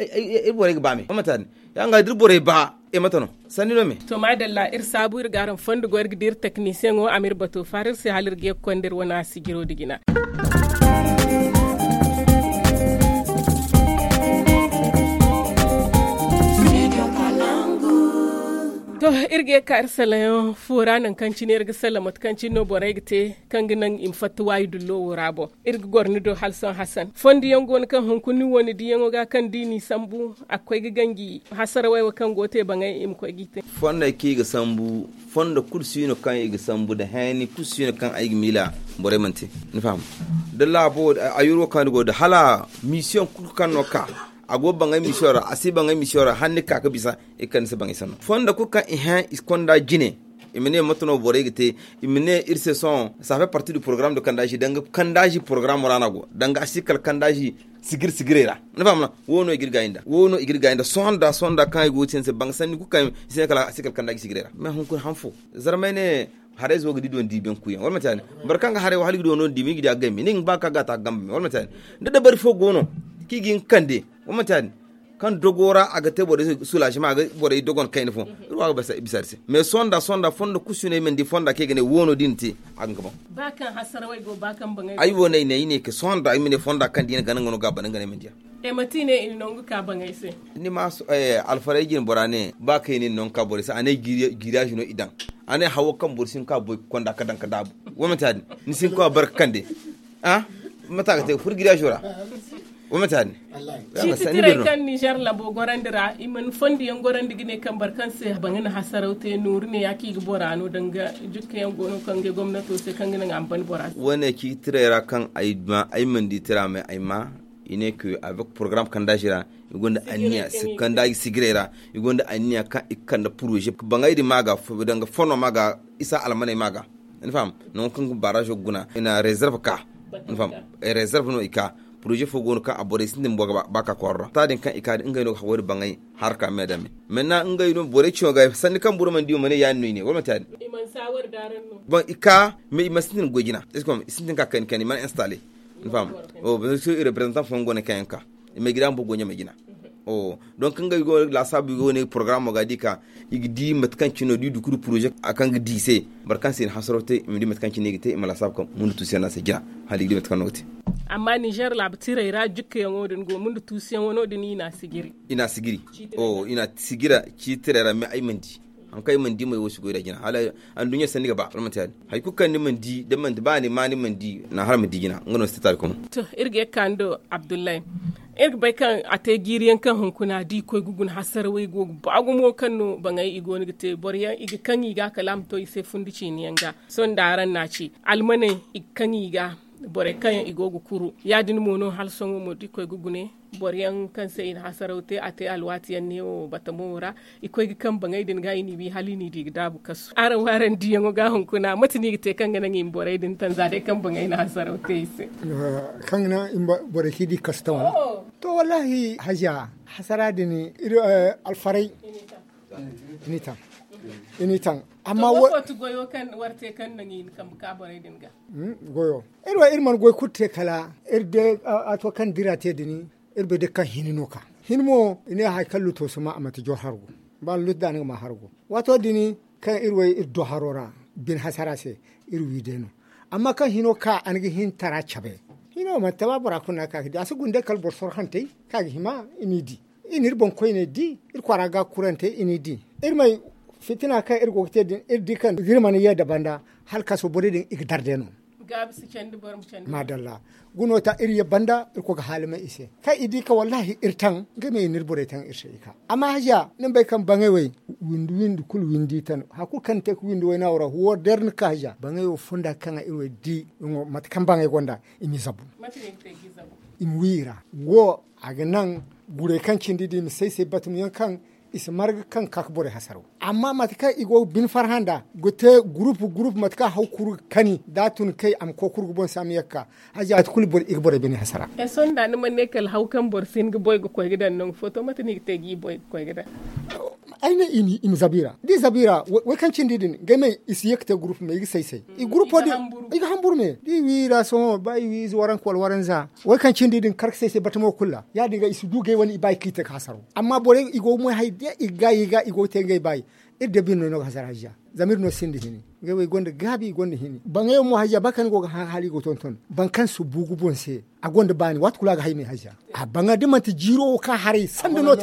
e bore go bame amatan ya nga dir bore ba e matano sanino me to madalla ir sabu ir garan fondu gorgi dir technicien o amir bato farir se halir ge kondir wana sigiro digina to irge ka arsalayo fura nan kanci ne irge salamat kanci no boregte kanginan im fatwa idullo worabo irge gorni do halsan hasan fondi yango kan hunkuni woni di yango ga kan dini sambu akwai gigangi hasara wai kan gote bangai im ko gite fonda ki ga sambu fonda kursi no kan ga sambu da hani kursi no kan ayi mila bore mante ni fam de labo ayuro kan go da hala mission kan no ka ago bangay misiora asi bangay misiora hanne ka ka bisa e kan se bangay sano fonda ko ka ihan iskonda jine imene matono boregete imene irse son ça fait partie du programme de kandaji danga kandaji programme ranago danga asikal kandaji sigir sigirera na famna wono igir gainda wono igir gainda sonda sonda kan go tense bang sanni ku kan se kala asikal kandaji sigirera mais hon ko hanfo zarmene hare zo gidi don diben kuyen wal matane barkanga hare wali gidi don dibi gidi agami ning baka gata gambe wal matane de de bari fo gono kigin kande wamatan kan dogora aga te bore soulagement aga bore dogon kayne fon ruwa ba sa bisarse mais sonda sonda fonda kusune men di fonda ke gene wono dinti aga ngam bakan hasara way go bakan bangay ay wonay ne ne ke sonda ay mene fonda kan dina ganan ngono gabba ngane men dia e matine in nongu ka bangay se ni ma eh alfaray jin borane ba kay ni non ka borisa ane girage no idan ane hawo kan borsin ka boy konda kadan kadabu wama tani ni sin ko barkande ah mata ka te fur girage ora wama tani ci tire kan Niger la bo gorandira iman fondi yon gorandi gine kan barkan se bangana hasaraute nur ne yaki go borano danga jukke yon gono kan ge gwamnato se kan gina amban boras wane ki tire ra kan ayma ayman di tira mai ayma ine que avec programme kandajira igonda ania sekanda sigrera igonda ania ka ikanda projet bangay di maga danga fono maga isa almane maga en fam non kan barrage guna ina réserve ka en fam e réserve no ika projet fo gon ka abore sindin boga baka korro ta den kan ika ingay no hawori bangay harka medame menna ingay no bore choga sandi kan buru man diwo mane ya nuni wala tani iman sawar daran no bon ika me masindin gojina est comme sindin ka kan kan man installer fam o ben so représentant fon gone kanka me gidan bu gonya me gina o donc nga go la sabu go ne programme ga dika igdi matkan cino di du projet akan ga dise barkan sin hasrote mi di matkan cine gite mala sab kam mun tu sena se gina hali di matkan noti amma Niger la bitire ra jukke ngodin go mun tu sen wono din ina sigiri ina sigiri o ina sigira ci tirera me aymandi an kai mandi mai wasu goyi da gina hala an dunya sani gaba almata hay kukan ni mandi da mandi ba ni ma ni mandi na har mandi gina ngano statal kuma to irge kando Abdullahi irge bai kan ate giriyan kan hunkuna di koy gugun hasar wai go bagu mo kanno bangai igo ni te boryan igi kan iga kalam to ise fundici ni yanga son daran naci almane ikan iga bore kan igo gu kuru yadin mono hal songo mo di koy gugune boryan kan sai in hasaraute ate alwati yanne o batamora ikoy kan bangay din ga ini bi halini di dabu kasu aran waran diyango ga hunkuna matini te kan ganan in bore din tanzade kan bangay na hasaraute ise kan na in bore ki di kastawa to wallahi haja hasara dini alfarai inita initan amma wo to goyo kan warte kan nan in kam ka bore din ga goyo irwa irman goy kutte kala irde ato kan dirate dini irbe de kan hinino ka hinmo ine hay kallu to suma amati jo hargo ba ludda ne ma hargo wato dini kan irwa irdo harora bin hasarase irwi deno amma kan hino ka angi hin tara chabe hino ma tababura kunna ka da su gunde kal borsor hante ka hima inidi inir bon koyne di ir kwaraga kurante inidi irmai fitina ka irgo te din irdi kan girmani ya dabanda hal kaso bode din igdardeno gabi su candi borum candi madalla guno ta iriya banda irko ga halima ise kai idi ka wallahi irtan game nir bore tan irse ka amma haja nan bai kan bangai wai windu windu kul windi tan haku kan tek windu wai nawra wo dern ka haja bangai wo funda kan irwe di ngo mat kan bangai gonda imi zabu matine te gizabu im wira wo aga nan gure kan cindi din sai sai batum yan kan isa marga kan kak bore hasaro amma matka igo bin farhanda gote group group matka hawkuru kani datun kai am ko kurgu bon samiyaka haja at kul bor igbore bin hasara e sonda ni man nekal hawkan bor sin go boy go koy gidan non photo matini te gi boy koy gidan aina ini im zabira di zabira we kan cindi din game isi yakte group me sai sai i group odi i hambur me di wira so bai wi waran kol waran za we kan cindi din kark sai sai batamo kulla ya diga isu duge wani bai kite kasaro amma bore igo mo hay de iga iga igo tenge bai idde bin no hasara haja zamir no sindi hini gewe gonda gabi gonda hini bangayo mo haja bakan go hali go tonton bankan su bugu bonse a gonda bani wat kula ga hayme haja a banga de manti jiro ka hare sande note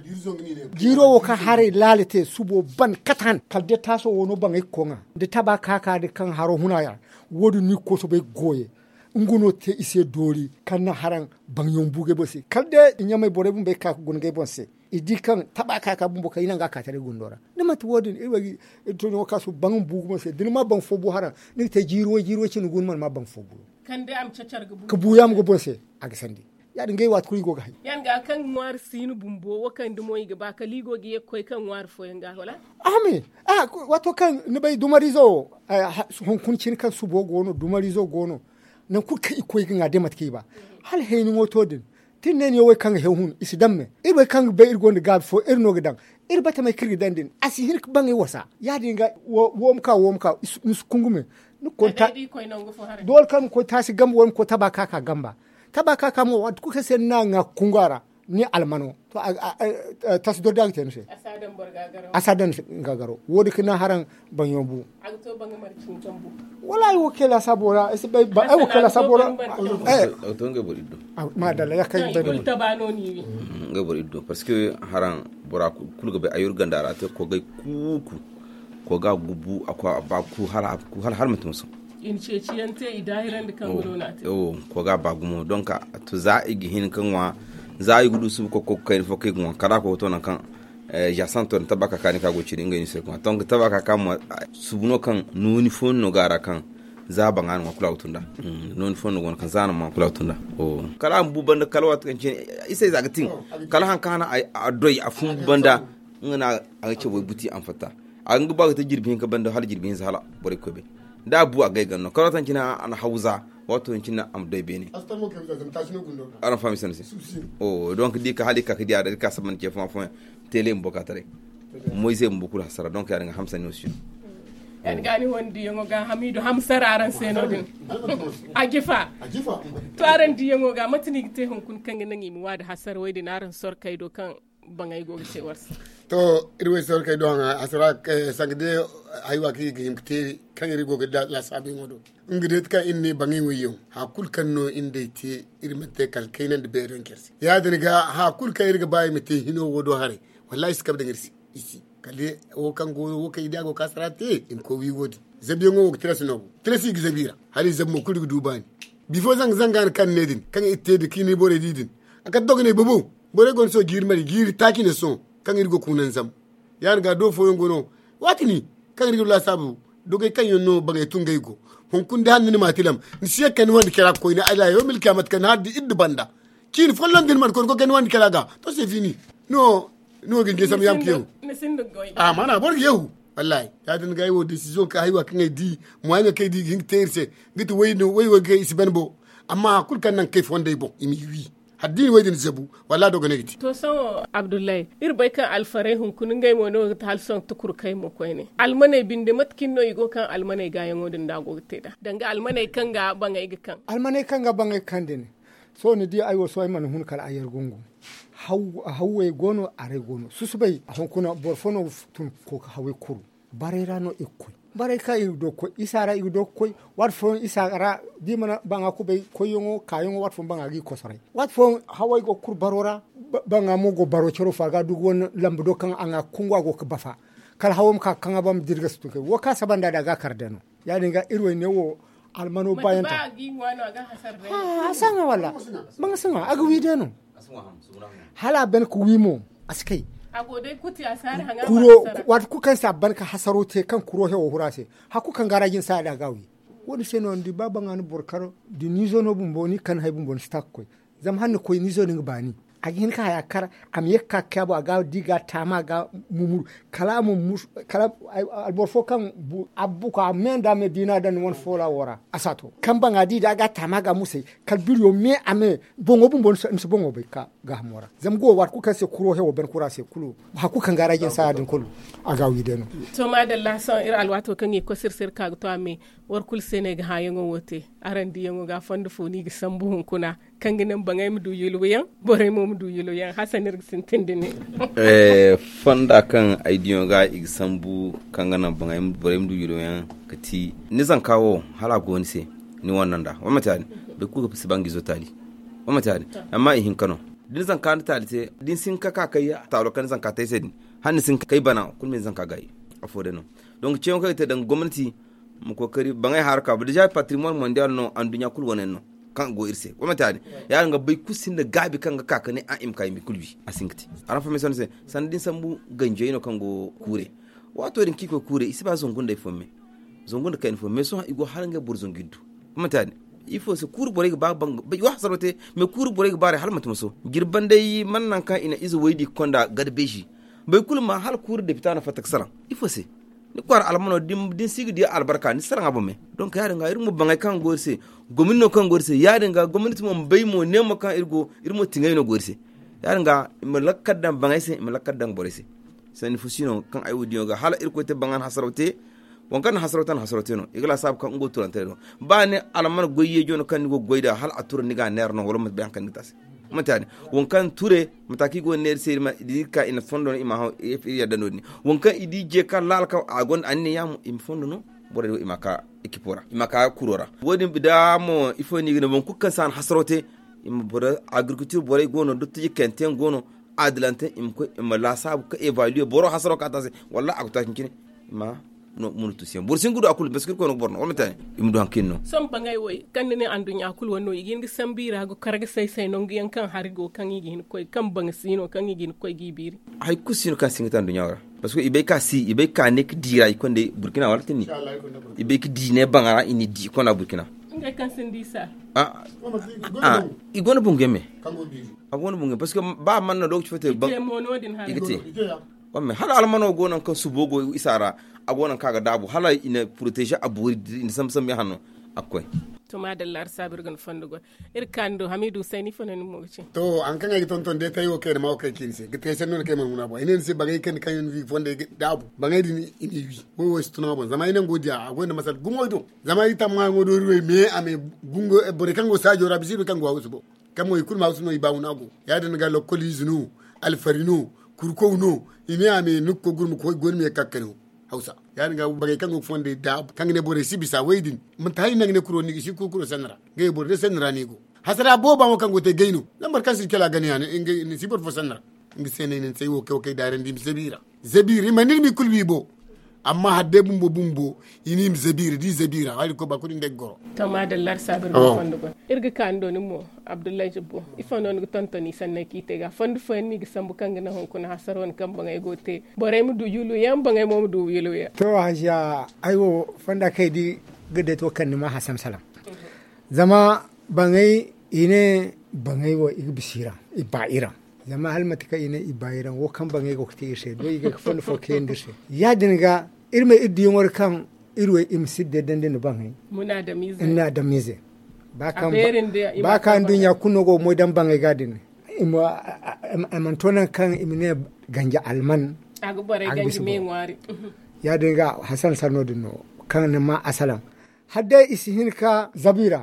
jiro ka hare lalete subo ban katan kalde taso wono bangay konga de tabaka ka de kan haro hunaya wodu ni ko so be goye nguno te ise dori kanna haran bangyon buge bosi kalde nyamay bore bumbe ka gonge bonse idi kan tabaka ka bumbo ka inanga ka tare gundora ne mat wodin irwagi to no kaso bangum bugu bonse din ma bang fobu haran ni te jiro jiro cin gun man ma bang fobu kande am cacar gubu ka buyam go bonse aga sandi ya dinga wat kuri go ga yan ga kan noir sinu bumbo wakan dimo yi ba ka ligo gi koy kan noir fo yanga wala ame ah wato kan ne bay dumarizo hon kun cin kan subo gono dumarizo gono nan ku kai koy ga de matki ba hal hayni motodin tinnen yo kan hewhun isidamme irbe kan be irgonde gab fo irno gidan irbata mai kirgi dandin asi hin bangi wasa ya dinga wom ka wom ka kungume ni konta dol kan ko tasi gamba won ko tabaka ka gamba tabaka ka mo wat ku kase na nga kungara ni almano to tas do dag tense asadan borgagaro asadan gagaro wodi kina haran banyobu agto banga marcin tambu wallahi wokela sabora isbe ba ay wokela sabora eh to nge boriddo ma dala yakay be do tabano ni nge boriddo parce que haran bora kulgo be ayur gandara te ko gay kuku ko ga gubu akwa ba ku hala ku hala har mutum so in ce ciyante idahiran da kan gudu na te o ko ga ba gumo donc to za igi hin kanwa za yi gudu su ko ko kai fo kai gwa kara ko to nan kan eh ya santo tabaka kan ka go ciri ngani se ko donc tabaka kan subuno kan nuni fon no gara kan za bangan ma kula utunda nuni fon no kan zana ma kula utunda o kala bu banda kala wat kan cin isai zaga tin kala han kana a doy a fun banda ngana a ce boy buti an fata an ga ba ta jirbin ka banda hal jirbin sa hala bore ko be da bu a gaigan no kala tan cina an hauza wato yancin na am dai bene ana fami sanse oh donc di ka hali ka kidi ada ka saban ke fon fon tele mboka tare moise mbukula hasara donc ya nga hamsa ni aussi en gani wondi yongo ga hamidu hamsara aran seno din agifa agifa to aran di yongo ga matini te hon kun kan nangi mi wada hasar waydi naran sor kaydo kan bangay go ce wars to irwe sor kaydo nga asara sagde aywa ki gimte kan iri go ga la sabi ngodo ngidet ka inni bangi wiyo ha kul kanno inde te irmete kal kaynan de beron kersi ya diniga ha kul kay irga bay mete hino wodo hare wallahi skab de ngirsi isi kale o kan go wo kay dago kasrate in ko wi wodi zabiyo ngo tres no tres gi zabira hali zabmo kul dubani before zang zangan kan nedin kan itte de kini bore didin aka dogne bobo bore gon so gir mari gir takine son kan irgo kunan zam yan ga do fo ngono watini kan irgo la sabu doge kan yonno bagay tungay go hon kunde hanni matilam ni siya kan wandi kala ko ina ala yo mil kamat kan haddi iddu banda kin follan din man ko ko kan wandi kala ga to c'est fini no no gin gesam yam kiyo ah mana bor yehu wallahi ya din gay wo decision ka haywa kan di mo ay kay di gin terse git way no way way kay isben bo amma kul kan nan kay fonde bo imi wi haddini waydin zabu walla do ganegiti to so abdullahi irbay kan alfare hun kun ngay mo no hal son tukur kay mo koy ne almane binde matkin no igo kan almane ga yango din dago teda danga almane kan ga bangay ga kan almane kan ga bangay kan din so ni di ayo so man hun kala ayar gungu haw hawwe gono are gono susubay hon kuna borfono tun ko hawe kuru barera no ikkoy bare ka do ko isara i do ko wat fo isara di mana banga ko be ko yongo kayongo wat fo banga gi ko sare wat fo hawai go kur barora banga mo go baro choro faga du won lambu do kan anga kungwa go bafa kal hawum ka kan bam dirga stu ke wo ka sabanda daga kardeno ya dinga irwe ne wo almano bayanta ba gi wano aga hasar de ha sanga wala banga sanga aga wi deno hala ben ko wimo askai agode kuti asar hanga kuro wat ku kan sabban ka hasarote kan kuro he hurase ha ku kan garajin sa da gawi wodi seno ndi baba ngani borkaro di nizo no bumboni kan hay bumbon stak koy zam hanne koy nizo ni bani agin ka ya kar am yekka kabo aga diga tama ga mumur kalamu kala albor fo kan abu ka menda medina dan won fola wora asato kan banga di daga tama ga musai kalbiro me ame bongo bumbon so bongo be ka ga mora zam go war ku kan se kuro he wo ben kura se kulu ha ku kan garajin sa din kulu aga wideno to madalla son ir alwato kan yi ko sirsir ka to ame war kul sene ga hayengo wote arandi yango ga fondu foni ga sambu hun kuna kanginan bangay mu du yuluyan bore mu du yuluyan hasanir sintindine eh fonda kan aidiyon ga igsambu kanganan bangay mu bore mu du yuluyan kati nizan kawo hala go ni se ni wannan da wa mata be ku ga sibangi zotali wa mata amma ihin kano din zan kan tali te din sin ka ka kai talo kan zan ka tai sai hanni sin kai bana kulmin zan ka gai afode no donc ciyon kai te dan gwamnati mu kokari bangay harka bu déjà patrimoine mondial no an dunya kul wonen no kan go irse ko matani ya nga bay kusin da gabi kan ga kakane an im kai mi kulwi asinkti ara fa meson se sandin sambu ganje no kan go kure wato din kiko kure isiba zongun da fomme zongun da kan fomme so igo halanga burzon gintu ko matani ifo se kur bore ba bang bay wa sarote me kur bore bare hal matmuso girban dai man nan ka ina izu waydi konda gadbeji bay kulma hal kur de pitana fatak sala ifo se ni kwar almano dim din sigi di albarka ni saranga bomme donc ya nga irmo bangay kan gorse gomino kan gorse ya nga gomnati mo bay mo nemo kan irgo irmo tingay no gorse ya nga malakadam bangay se malakadam borese sen fusino kan ay wudi nga hala irko te bangan hasarote won kan hasarotan hasarote no igla sab kan ngo turante no ba ne alman goyye jono kan go goyda hal atur ni ga nerno wala mo be kan ni tas mutane wonkan ture mataki go ner sir ma idi ka ina fondo ima ha ya danoni wonkan idi je ka lal ka agon anne yam im fondo no bore ima ka ekipora ima ka kurora wodi bida mo ifo ni gina bon kukan san hasrote im bore agriculture bore gono dotti kenten gono adlante im ko im la sabu ka evaluer boro hasro ka tase walla akuta kinkine ma no munutu siam bor singudo akul beskir ko no borno wonta im do hankinno som bangay woy kan ne andu nyakul wonno yigin gi sambira go karga say say no ngi kan harigo kan yigin koy kan bang sino kan yigin koy gibiri hay kusino kan singata andu nyawara parce que ibe ka si ibe ka nek dira ikonde burkina wala tini ibe ki dine bangara ini di kona burkina ngay kan sendi sa ah ah igona bungeme agona bungeme parce que ba man na do ci fete ba igite wamme hala almano gonan kan subogo isara agona kaga dabu hala ina protéger aburi ina samsam mi hanno akoy to madallar sabir gon fandugo ir kando hamidu sayni fanan mo ci to an kan ay ton ton de tayo ke ma okay kinse gite sen non ke man muna bo inen se bagay kan kan vi fonde dabu bagay dini ini wi wo wo stuna bo zama inen godiya agona masal gumoy do zama itam ma ngodo ruwe me ame bungo e bore kango sajo rabisi be kango awsubo kamo ikul ma usno ibawuna go ya den ga lo kolizunu alfarinu kurko no ine ame nukko gurmu ko gonmi e kakkano hausa yani ga bagay kango fonde da kangene bore sibisa weydin mun tayi nangne kuro ni shi kuro sanara gay bore sanara ni go hasara boba mo kango te geyno lambar kan sikela gani yani inge ni sibor fo sanara ngi senene sey wo ko kay daren dim zabira zabiri manir mi kulbi bo amma hadde bumbo bumbo inim zabiri di zabira wali ko bakuri ndeggoro tama dallar sabir mo fondo ko irga kando ni mo abdullahi jibbo ifono ni tontoni sanne kite ga fondu fo ni gisambu kanga na honko na hasaron kam bangay gote bore mu du yulu yam bangay mom du yulu ya to haja ayo fonda kai di gade to kan ma hasan salam zama bangay ine bangay wo igbisira ibaira zama halmatika ine ibaira wo kan bangay gokte ishe do iga fondu fo kendishe ya dinga irme iddiyon war kan irwe imsidde denden bangay muna da mize ina da mize bakan bakan dunya kunogo modan bangay gadin imo amantonan kan imne ganja alman agbare ganji me ngwari ya dinga hasan sanodino kan ma asalan hadda isihin ka zabira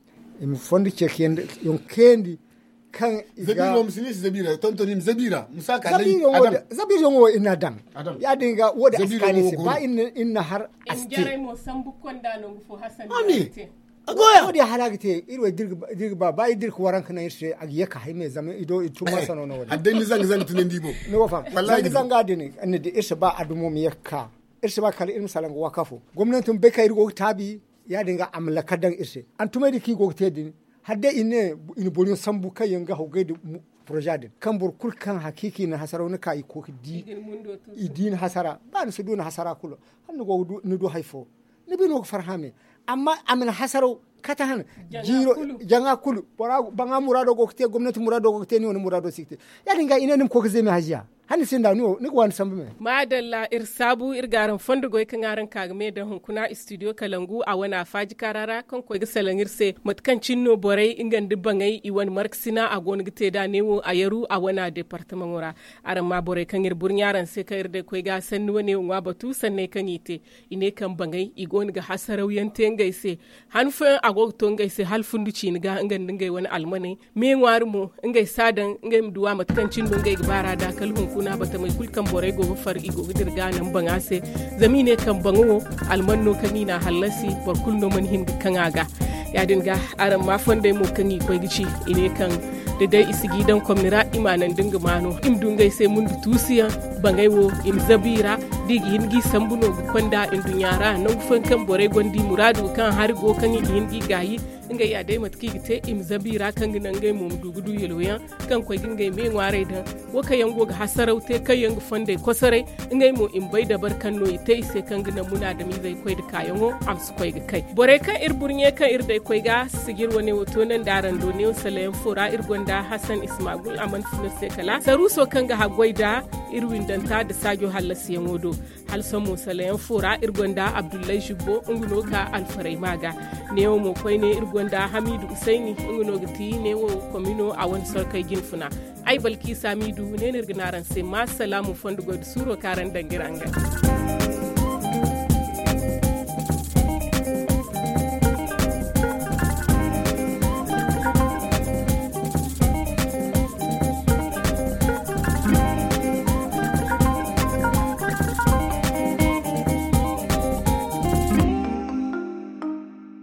im fondi chekende yon kendi kan iga zabira musini zabira tontonim zabira musaka dai adam zabira ngo ina dam ya dinga woda askani se ba inna inna har asti in jare mo sambu konda no fo hasan ami agoya wodi halagite irwe dirga dirga ba dirga waran kana yirse agiye ka hayme zama ido ituma sano no wodi hadde ni zang zang tunendi bo no fam wallahi zanga dini anni irse ba adumo mi yakka irse ba kala ilmu salango wakafo gwamnatin be kai irgo tabi ya dinga amla kadan irse an tumai diki go tedin hadde ine in bolon sambu kai yanga hogede project kan bur kul kan hakiki na hasara ne kai ko di idin hasara ba ni sudu na hasara kulo hanno go ni do haifo ni bi no farhame amma amin hasaro kata han jiro janga kulu bora banga murado go kete gwamnati murado go kete ni woni murado sikte ya dinga ine nim ko zeme hajiya hani sinda ni ni wan sambu me madalla irsabu irgaran fondo goy kangaran kagme da hunkuna studio kalangu a wana faji karara kan ko gisalan irse matkan cinno borai ingan dibangai iwan marksina a gon gite da newo a yaru a wana departement wora aran ma borai kan ir burnyaran se ka irde ko ga sanni wane wa batu sanne kan yite ine kan bangai igon ga hasarau yante ngaise hanfa ago to ngaise halfundu cin ga ingan dingai wani almane me ngwarmo ngai sadan ngai mduwa matkan cinno ngai gbara da kalhun kuna bata mai kulkan borai gogo far igo dirga nan bangase zamine kan bango almanno kanina halasi bor kulno man hin kanaga ya dinga aran ma fonde mo kani ko gici ine kan da dai isigi dan komira imanan dinga mano im dungai sai mun tusiya bangai wo im zabira digi hingi sambuno konda in dunyara nan fon kan borai gondi muradu kan har go kan hingi gayi inga ya dai matki gite im zabira kan ginan gai mum dugudu yeloya kan ko gingai me ngware da waka yango ga hasaraute kai yango fonde kosare ingai mo im bai da barkan no ite sai kan ginan muna da mi zai koi da kayango am su koi ga kai bore kan ir burnye kan ir dai koi ga sigir wani woto nan daran do ne salayen fura ir gonda hasan ismagul aman sunu sekala saruso kan ga hagwaida irwin danta da sajo halasi yangodo hal samo salayen fura ir gonda abdullahi jibbo unguno ka alfarai maga ne mo koi ne ir gonda hamidu usaini unguno gati ne wo komino a wani sarkai ginfuna ai balki samidu ne nirginaran sai ma salamu fondugo suro karan dangiranga